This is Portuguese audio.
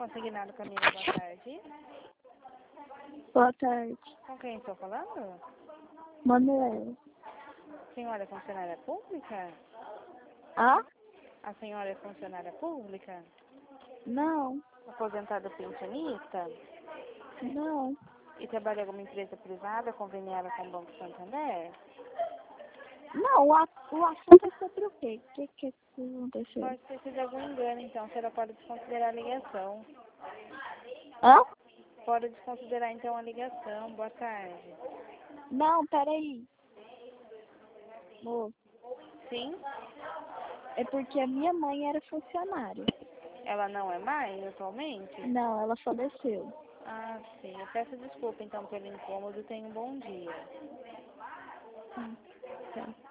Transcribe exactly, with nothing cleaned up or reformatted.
Consignado Camila, boa tarde. Boa tarde. Com quem estou falando? Manuel. Senhora é funcionária pública? Ah? A senhora é funcionária pública? Não. Aposentada pensionista? Não. E trabalha em alguma empresa privada conveniada com o Banco Santander? Não, o, a- o assunto é sobre o quê? O que que aconteceu? Pode ter sido algum engano, então a senhora pode desconsiderar a ligação. Hã? Pode desconsiderar então a ligação. Boa tarde. Não, peraí. Moço, Sim? é porque a minha mãe era funcionária. Ela não é mais atualmente? Não, ela faleceu. Ah, sim. Eu peço desculpa então pelo incômodo. Tenha um bom dia. Hum, tá.